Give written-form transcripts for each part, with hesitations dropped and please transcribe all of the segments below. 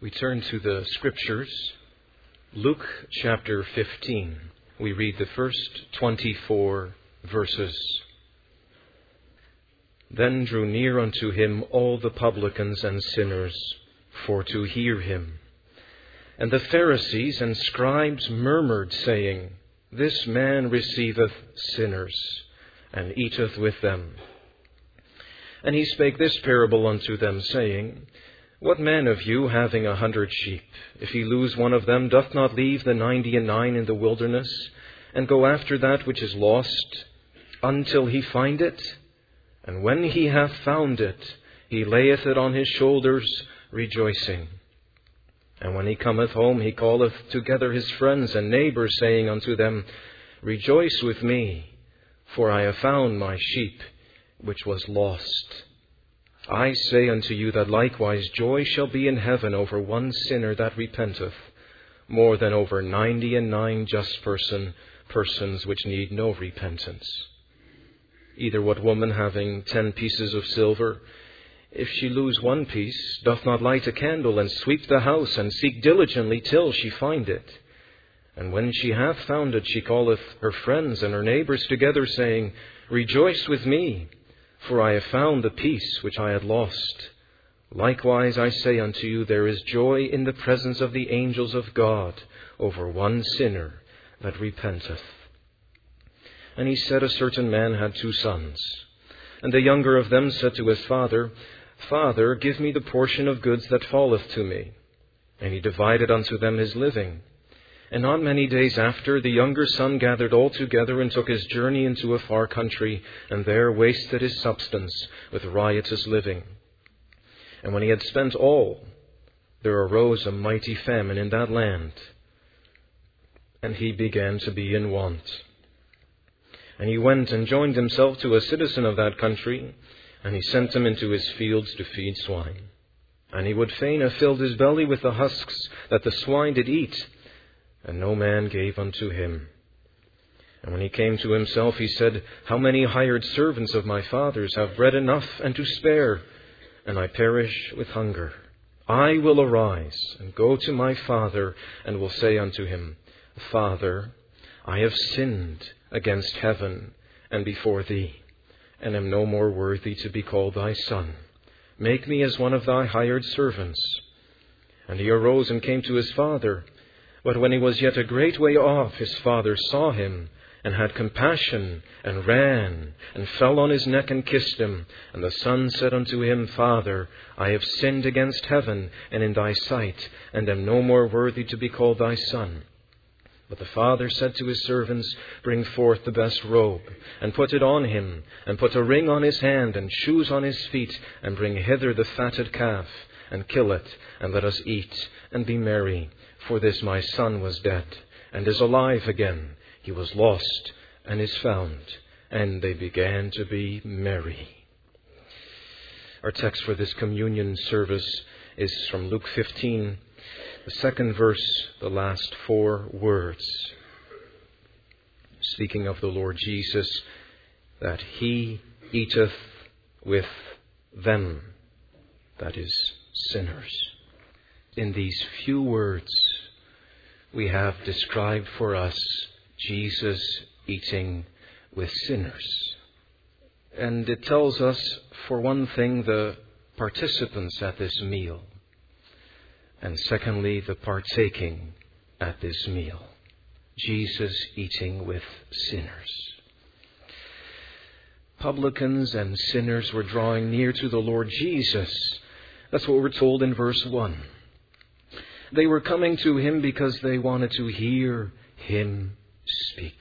We turn to the Scriptures. Luke chapter 15. We read the first 24 verses. Then drew near unto him all the publicans and sinners, for to hear him. And the Pharisees and scribes murmured, saying, This man receiveth sinners, and eateth with them. And he spake this parable unto them, saying, What man of you, having 100 sheep, if he lose one of them, doth not leave the 99 in the wilderness, and go after that which is lost, until he find it? And when he hath found it, he layeth it on his shoulders, rejoicing. And when he cometh home, he calleth together his friends and neighbours, saying unto them, Rejoice with me, for I have found my sheep which was lost. I say unto you that likewise joy shall be in heaven over one sinner that repenteth, more than over 99 just persons which need no repentance. Either what woman having 10 pieces of silver, if she lose one piece, doth not light a candle, and sweep the house, and seek diligently till she find it? And when she hath found it, she calleth her friends and her neighbours together, saying, Rejoice with me, for I have found the piece which I had lost. Likewise I say unto you, there is joy in the presence of the angels of God over one sinner that repenteth. And he said, A certain man had 2 sons. And the younger of them said to his father, Father, give me the portion of goods that falleth to me. And he divided unto them his living. And not many days after, the younger son gathered all together and took his journey into a far country, and there wasted his substance with riotous living. And when he had spent all, there arose a mighty famine in that land, and he began to be in want. And he went and joined himself to a citizen of that country, and he sent him into his fields to feed swine. And he would fain have filled his belly with the husks that the swine did eat, and no man gave unto him. And when he came to himself, he said, How many hired servants of my father's have bread enough and to spare, and I perish with hunger? I will arise and go to my father, and will say unto him, Father, I have sinned against heaven and before thee, and am no more worthy to be called thy son. Make me as one of thy hired servants. And he arose and came to his father. But when he was yet a great way off, his father saw him, and had compassion, and ran, and fell on his neck, and kissed him. And the son said unto him, Father, I have sinned against heaven, and in thy sight, and am no more worthy to be called thy son. But the father said to his servants, Bring forth the best robe, and put it on him, and put a ring on his hand, and shoes on his feet, and bring hither the fatted calf, and kill it, and let us eat, and be merry. For this my son was dead, and is alive again. He was lost, and is found. And they began to be merry. Our text for this communion service is from Luke 15, the 2nd verse, the last 4 words. Speaking of the Lord Jesus, that he eateth with them, that is, sinners. In these few words, we have described for us Jesus eating with sinners. And it tells us, for one thing, the participants at this meal. And secondly, the partaking at this meal. Jesus eating with sinners. Publicans and sinners were drawing near to the Lord Jesus. That's what we're told in verse 1. They were coming to him because they wanted to hear him speak.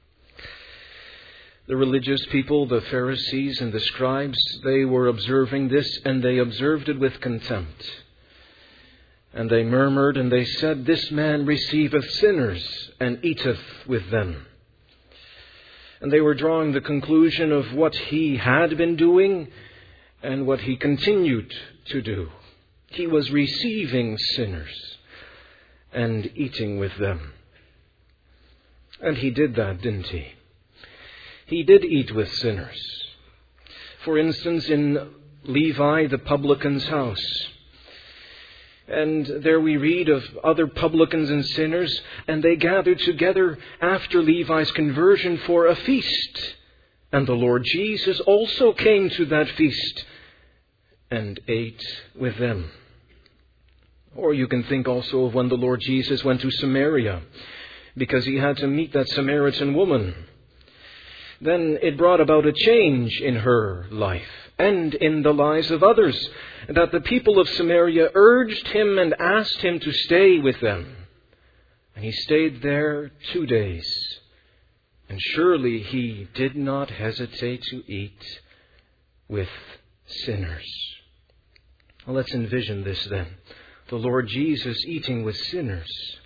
The religious people, the Pharisees and the scribes, they were observing this, and they observed it with contempt. And they murmured, and they said, This man receiveth sinners, and eateth with them. And they were drawing the conclusion of what he had been doing, and what he continued to do. He was receiving sinners and eating with them. And he did that, didn't he? He did eat with sinners. For instance, in Levi the publican's house. And there we read of other publicans and sinners, and they gathered together after Levi's conversion for a feast. And the Lord Jesus also came to that feast and ate with them. Or you can think also of when the Lord Jesus went to Samaria, because he had to meet that Samaritan woman. Then it brought about a change in her life and in the lives of others, that the people of Samaria urged him and asked him to stay with them. And he stayed there 2 days. And surely he did not hesitate to eat with sinners. Well, let's envision this then. The Lord Jesus eating with sinners,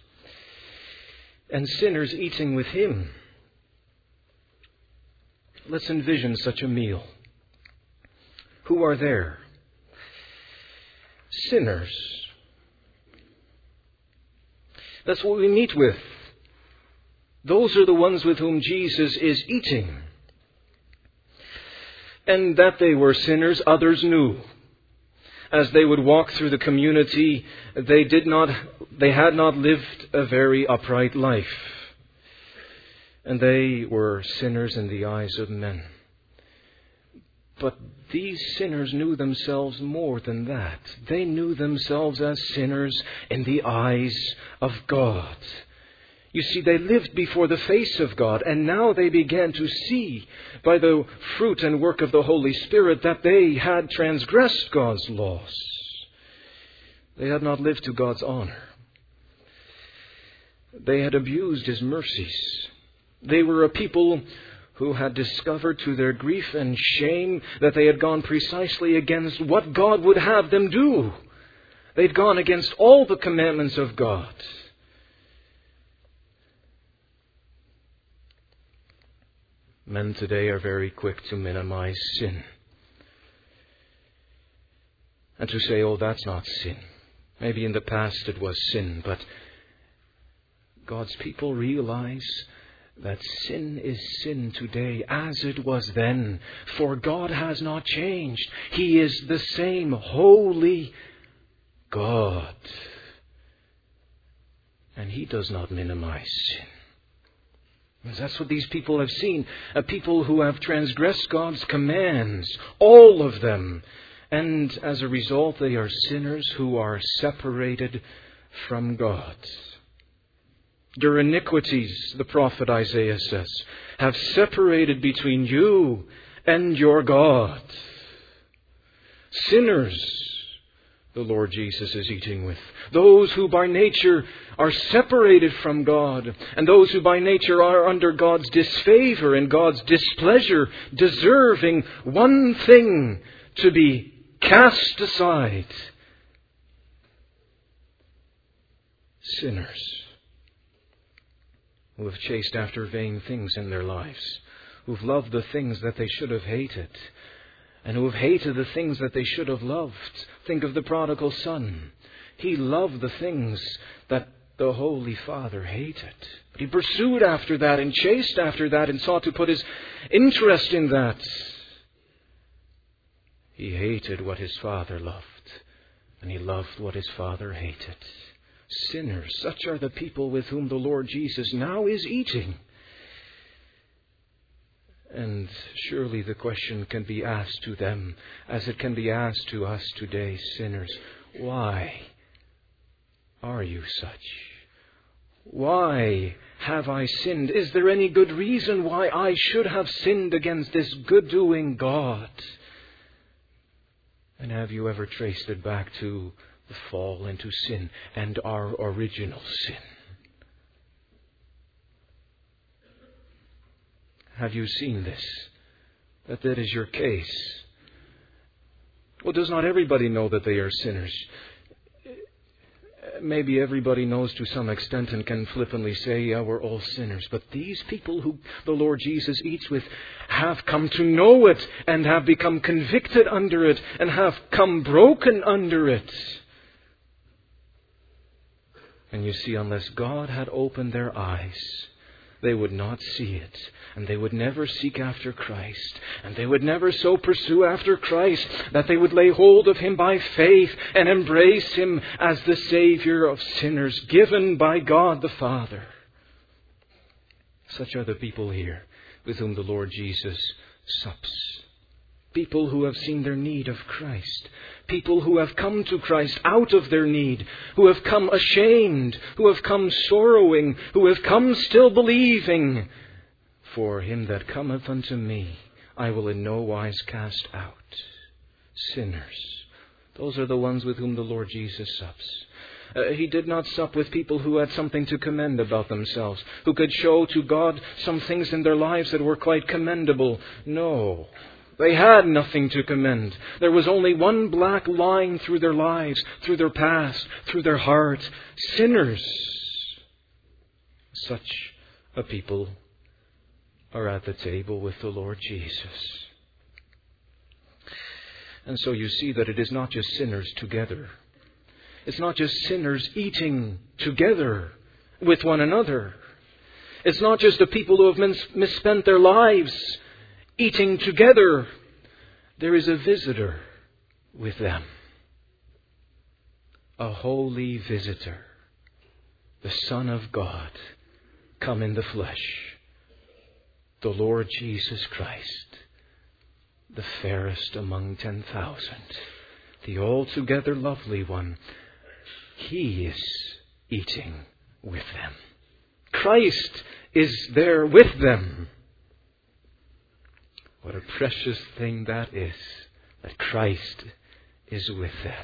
and sinners eating with him. Let's envision such a meal. Who are there? Sinners. That's what we meet with. Those are the ones with whom Jesus is eating. And that they were sinners, others knew. As they would walk through the community, they had not lived a very upright life. And they were sinners in the eyes of men. But these sinners knew themselves more than that. They knew themselves as sinners in the eyes of God. You see, they lived before the face of God, and now they began to see by the fruit and work of the Holy Spirit that they had transgressed God's laws. They had not lived to God's honor. They had abused His mercies. They were a people who had discovered to their grief and shame that they had gone precisely against what God would have them do. They'd gone against all the commandments of God. Men today are very quick to minimize sin. And to say, oh, that's not sin. Maybe in the past it was sin, but God's people realize that sin is sin today as it was then. For God has not changed. He is the same holy God. And He does not minimize sin. Because that's what these people have seen. A people who have transgressed God's commands. All of them. And as a result, they are sinners who are separated from God. Your iniquities, the prophet Isaiah says, have separated between you and your God. Sinners, the Lord Jesus is eating with. Those who by nature are separated from God, and those who by nature are under God's disfavor and God's displeasure, deserving one thing: to be cast aside. Sinners who have chased after vain things in their lives, who've loved the things that they should have hated, and who have hated the things that they should have loved. Think of the prodigal son. He loved the things that the Holy Father hated. But he pursued after that and chased after that and sought to put his interest in that. He hated what his father loved, and he loved what his father hated. Sinners, such are the people with whom the Lord Jesus now is eating. And surely the question can be asked to them, as it can be asked to us today, sinners, why are you such? Why have I sinned? Is there any good reason why I should have sinned against this good-doing God? And have you ever traced it back to the fall into sin and our original sin? Have you seen this? That is your case? Well, does not everybody know that they are sinners? Maybe everybody knows to some extent and can flippantly say, yeah, we're all sinners. But these people who the Lord Jesus eats with have come to know it and have become convicted under it and have come broken under it. And you see, unless God had opened their eyes, they would not see it, and they would never seek after Christ, and they would never so pursue after Christ that they would lay hold of Him by faith and embrace Him as the Savior of sinners, given by God the Father. Such are the people here with whom the Lord Jesus sups. People who have seen their need of Christ. People who have come to Christ out of their need. Who have come ashamed. Who have come sorrowing. Who have come still believing. For him that cometh unto me, I will in no wise cast out. Sinners. Those are the ones with whom the Lord Jesus sups. He did not sup with people who had something to commend about themselves, who could show to God some things in their lives that were quite commendable. No. They had nothing to commend. There was only one black line through their lives, through their past, through their heart. Sinners. Such a people are at the table with the Lord Jesus. And so you see that it is not just sinners together. It's not just sinners eating together with one another. It's not just the people who have misspent their lives eating together. There is a visitor with them. A holy visitor. The Son of God come in the flesh. The Lord Jesus Christ. The fairest among 10,000. The altogether lovely one. He is eating with them. Christ is there with them. What a precious thing that is, that Christ is with them.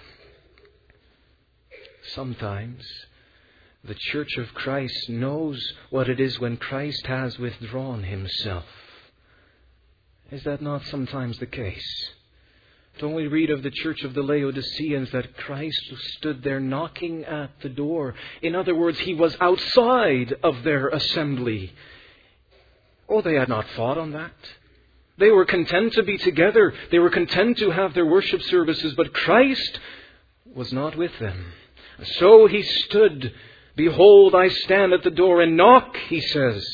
Sometimes the Church of Christ knows what it is when Christ has withdrawn Himself. Is that not sometimes the case? Don't we read of the church of the Laodiceans that Christ stood there knocking at the door? In other words, He was outside of their assembly. Oh, they had not fought on that. They were content to be together. They were content to have their worship services, but Christ was not with them. So He stood. Behold, I stand at the door and knock, He says.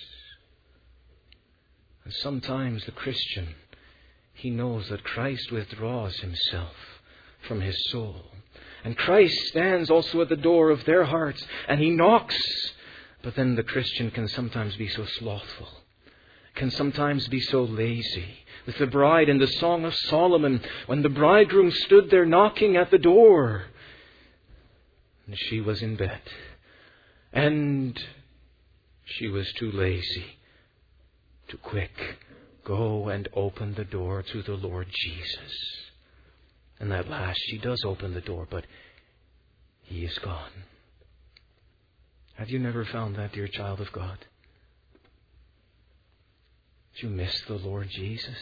And sometimes the Christian, he knows that Christ withdraws Himself from his soul. And Christ stands also at the door of their hearts, and He knocks. But then the Christian can sometimes be so slothful, can sometimes be so lazy. With the bride in the Song of Solomon, when the bridegroom stood there knocking at the door, and she was in bed, and she was too lazy, too quick, go and open the door to the Lord Jesus. And at last she does open the door, but He is gone. Have you never found that, dear child of God? Did you miss the Lord Jesus?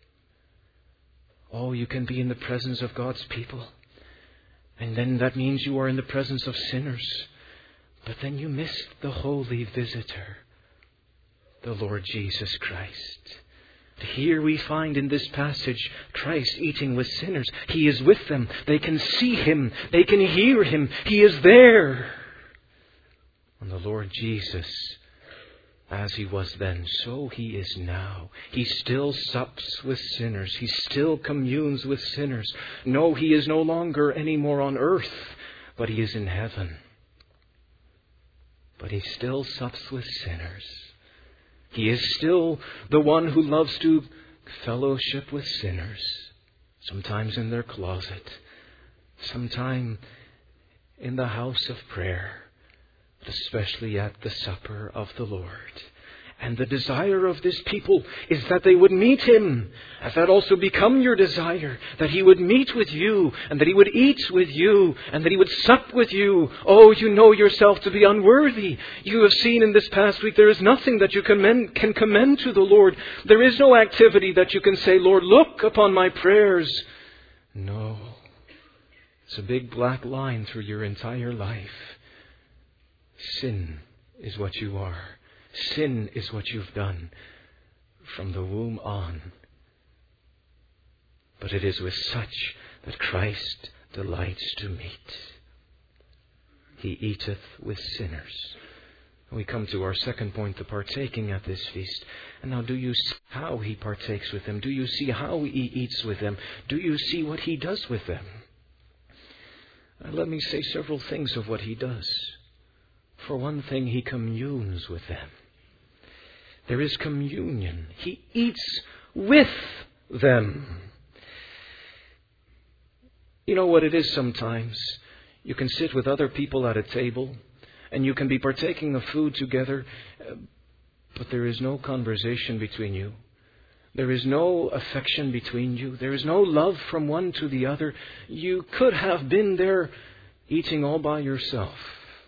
Oh, you can be in the presence of God's people, and then that means you are in the presence of sinners. But then you miss the holy visitor, the Lord Jesus Christ. Here we find in this passage Christ eating with sinners. He is with them. They can see Him. They can hear Him. He is there. And the Lord Jesus, as He was then, so He is now. He still sups with sinners. He still communes with sinners. No, He is no longer any more on earth, but He is in heaven. But He still sups with sinners. He is still the one who loves to fellowship with sinners, sometimes in their closet, sometime in the house of prayer, but especially at the supper of the Lord. And the desire of this people is that they would meet Him. Has that also become your desire? That He would meet with you, and that He would eat with you, and that He would sup with you. Oh, you know yourself to be unworthy. You have seen in this past week there is nothing that you can commend to the Lord. There is no activity that you can say, Lord, look upon my prayers. No. It's a big black line through your entire life. Sin is what you are. Sin is what you've done from the womb on. But it is with such that Christ delights to meet. He eateth with sinners. We come to our second point, the partaking at this feast. And now, do you see how he partakes with them? Do you see how he eats with them? Do you see what he does with them? Let me say several things of what he does. For one thing, he communes with them. There is communion. He eats with them. You know what it is sometimes? You can sit with other people at a table, and you can be partaking of food together, but there is no conversation between you. There is no affection between you. There is no love from one to the other. You could have been there eating all by yourself.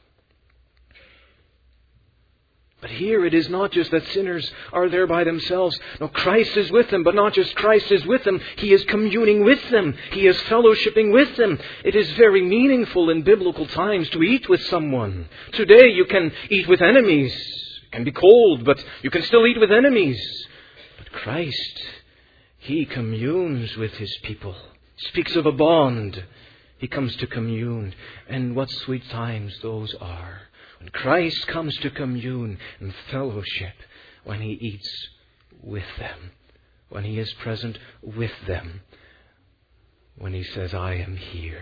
But here it is not just that sinners are there by themselves. No, Christ is with them, but not just Christ is with them. He is communing with them. He is fellowshipping with them. It is very meaningful in biblical times to eat with someone. Today you can eat with enemies. It can be cold, but you can still eat with enemies. But Christ, He communes with His people. Speaks of a bond. He comes to commune. And what sweet times those are. When Christ comes to commune and fellowship, when He eats with them, when He is present with them, when He says, I am here.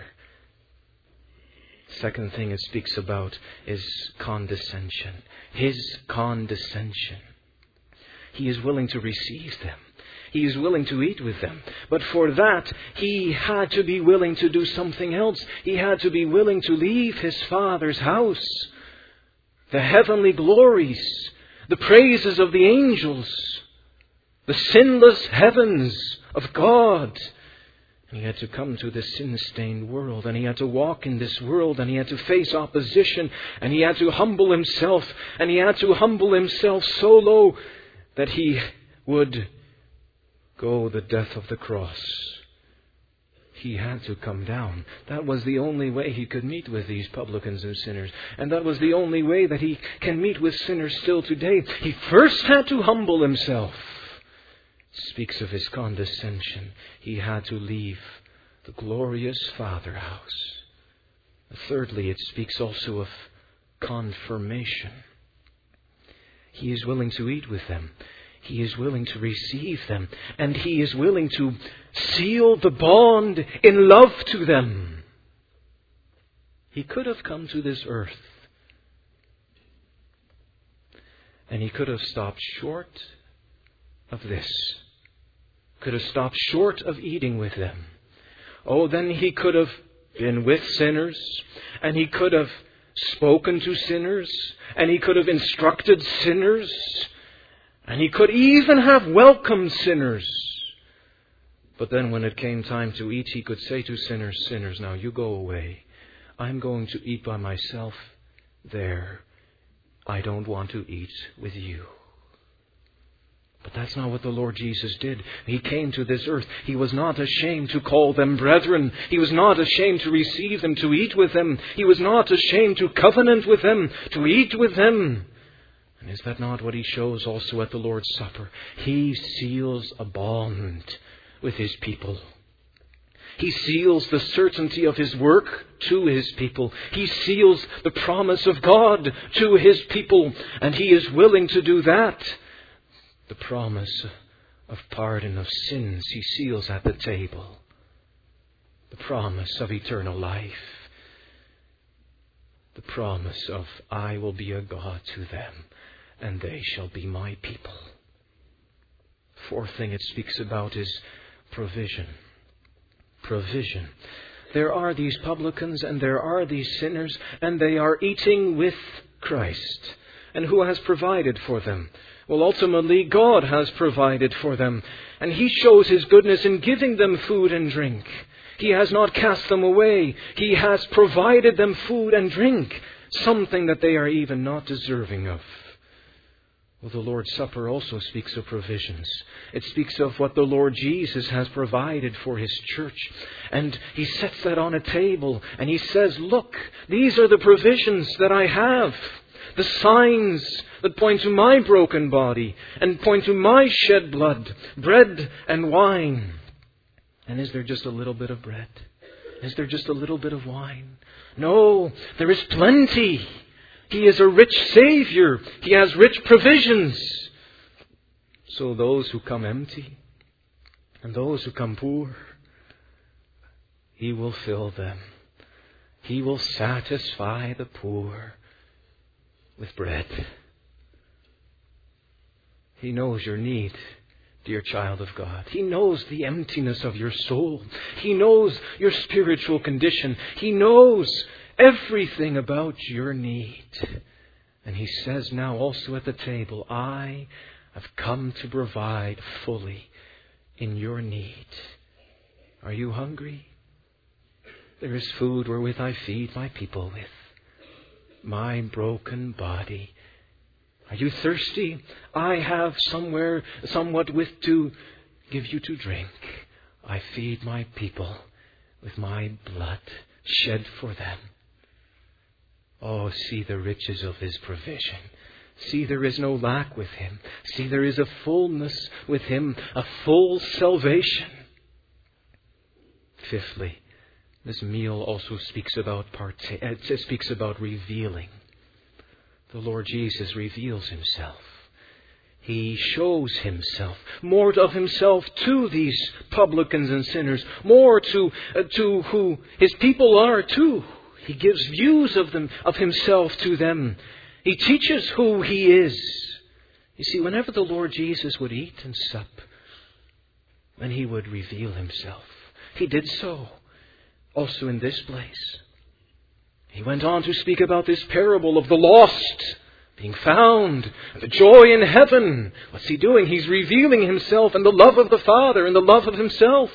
Second thing it speaks about is condescension. His condescension. He is willing to receive them. He is willing to eat with them. But for that, He had to be willing to do something else. He had to be willing to leave His Father's house. The heavenly glories, the praises of the angels, the sinless heavens of God. And He had to come to this sin-stained world, and He had to walk in this world, and He had to face opposition, and He had to humble Himself, and He had to humble Himself so low that He would go the death of the cross. He had to come down. That was the only way He could meet with these publicans and sinners. And that was the only way that He can meet with sinners still today. He first had to humble Himself. It speaks of His condescension. He had to leave the glorious Father house. Thirdly, it speaks also of confirmation. He is willing to eat with them. He is willing to receive them. And He is willing to seal the bond in love to them. He could have come to this earth. And He could have stopped short of this. Could have stopped short of eating with them. Oh, then He could have been with sinners. And He could have spoken to sinners. And He could have instructed sinners. And He could even have welcomed sinners. But then when it came time to eat, He could say to sinners, sinners, now you go away. I'm going to eat by myself there. I don't want to eat with you. But that's not what the Lord Jesus did. He came to this earth. He was not ashamed to call them brethren. He was not ashamed to receive them, to eat with them. He was not ashamed to covenant with them, to eat with them. And is that not what He shows also at the Lord's Supper? He seals a bond with His people. He seals the certainty of His work to His people. He seals the promise of God to His people. And He is willing to do that. The promise of pardon of sins He seals at the table. The promise of eternal life. The promise of I will be a God to them, and they shall be my people. Fourth thing it speaks about is provision. Provision. There are these publicans and there are these sinners, and they are eating with Christ. And who has provided for them? Well, ultimately, God has provided for them. And He shows His goodness in giving them food and drink. He has not cast them away. He has provided them food and drink, something that they are even not deserving of. Well, the Lord's Supper also speaks of provisions. It speaks of what the Lord Jesus has provided for His church. And He sets that on a table and He says, look, these are the provisions that I have. The signs that point to my broken body and point to my shed blood, bread and wine. And is there just a little bit of bread? Is there just a little bit of wine? No, there is plenty. He is a rich Savior. He has rich provisions. So those who come empty and those who come poor, He will fill them. He will satisfy the poor with bread. He knows your need, dear child of God. He knows the emptiness of your soul. He knows your spiritual condition. He knows everything about your need. And He says now also at the table, I have come to provide fully in your need. Are you hungry? There is food wherewith I feed my people with my broken body. Are you thirsty? I have somewhat with to give you to drink. I feed my people with my blood shed for them. Oh, see the riches of His provision. See, there is no lack with Him. See, there is a fullness with Him, a full salvation. Fifthly, this meal also speaks about revealing. The Lord Jesus reveals Himself. He shows Himself, more of Himself to these publicans and sinners, more to who His people are too. He gives views of Himself to them. He teaches who He is. You see, whenever the Lord Jesus would eat and sup, when He would reveal Himself, He did so also in this place. He went on to speak about this parable of the lost being found, the joy in heaven. What's He doing? He's revealing Himself and the love of the Father and the love of Himself.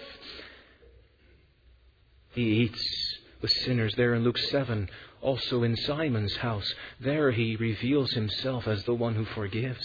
He eats with sinners there in Luke 7, also in Simon's house. There He reveals Himself as the one who forgives.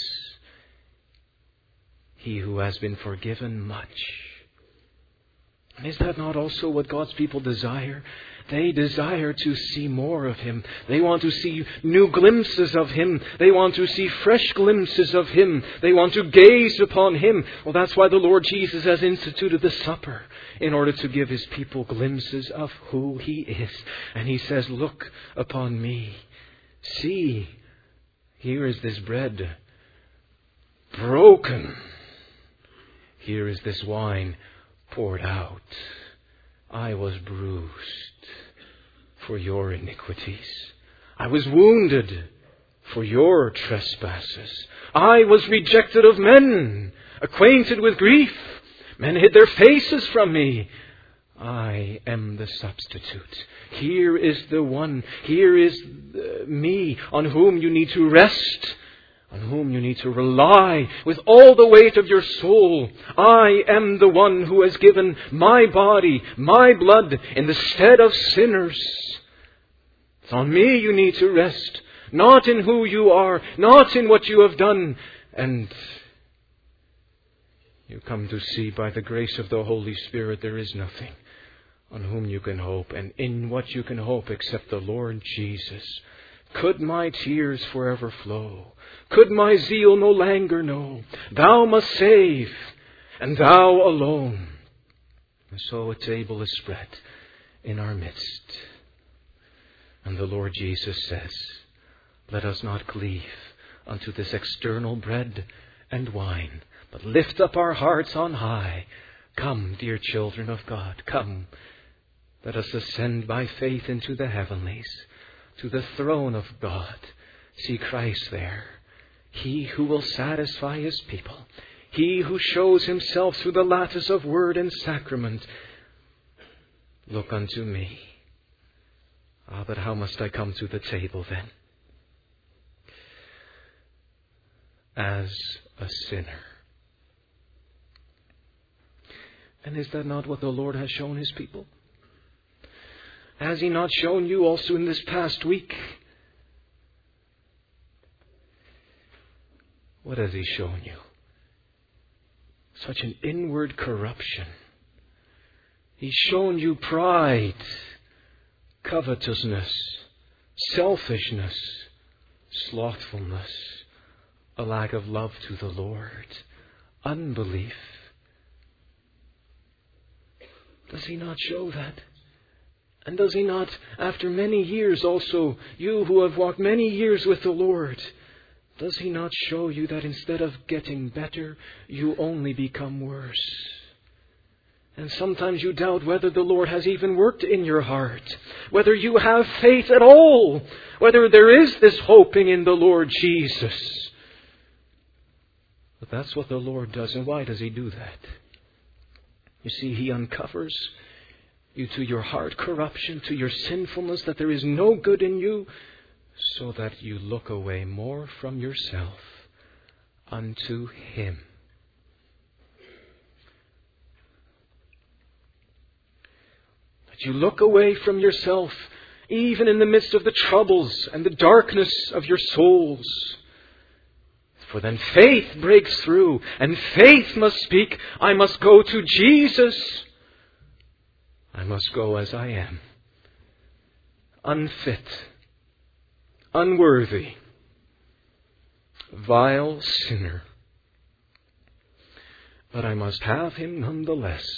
He who has been forgiven much. And is that not also what God's people desire? They desire to see more of Him. They want to see new glimpses of Him. They want to see fresh glimpses of Him. They want to gaze upon Him. Well, that's why the Lord Jesus has instituted the supper, in order to give His people glimpses of who He is. And He says, look upon me. See, here is this bread broken. Here is this wine poured out. I was bruised for your iniquities. I was wounded for your trespasses. I was rejected of men, acquainted with grief. Men hid their faces from me. I am the substitute. Here is the one. Here is me on whom you need to rest, on whom you need to rely with all the weight of your soul. I am the one who has given my body, my blood, in the stead of sinners. It's on me you need to rest, not in who you are, not in what you have done. And you come to see by the grace of the Holy Spirit there is nothing on whom you can hope and in what you can hope except the Lord Jesus. Could my tears forever flow? Could my zeal no longer know? Thou must save, and Thou alone. And so a table is spread in our midst. And the Lord Jesus says, let us not cleave unto this external bread and wine, but lift up our hearts on high. Come, dear children of God, come. Let us ascend by faith into the heavenlies, to the throne of God. See Christ there. He who will satisfy His people. He who shows Himself through the lattice of word and sacrament. Look unto me. Ah, but how must I come to the table then? As a sinner. And is that not what the Lord has shown His people? Has He not shown you also in this past week? What has He shown you? Such an inward corruption. He's shown you pride, covetousness, selfishness, slothfulness, a lack of love to the Lord, unbelief. Does He not show that? And does He not, after many years also, you who have walked many years with the Lord, does He not show you that instead of getting better, you only become worse? And sometimes you doubt whether the Lord has even worked in your heart, whether you have faith at all, whether there is this hoping in the Lord Jesus. But that's what the Lord does. And why does He do that? You see, He uncovers you to your heart corruption, to your sinfulness, that there is no good in you, so that you look away more from yourself unto Him. That you look away from yourself, even in the midst of the troubles and the darkness of your souls. For then faith breaks through, and faith must speak, I must go to Jesus. I must go as I am, unfit, unworthy, vile sinner. But I must have Him nonetheless.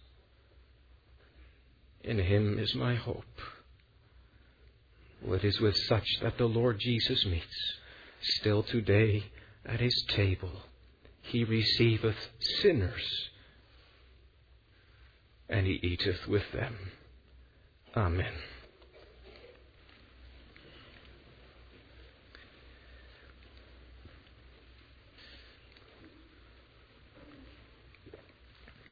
In Him is my hope. Well, it is with such that the Lord Jesus meets. Still today at His table He receiveth sinners, and He eateth with them. Amen.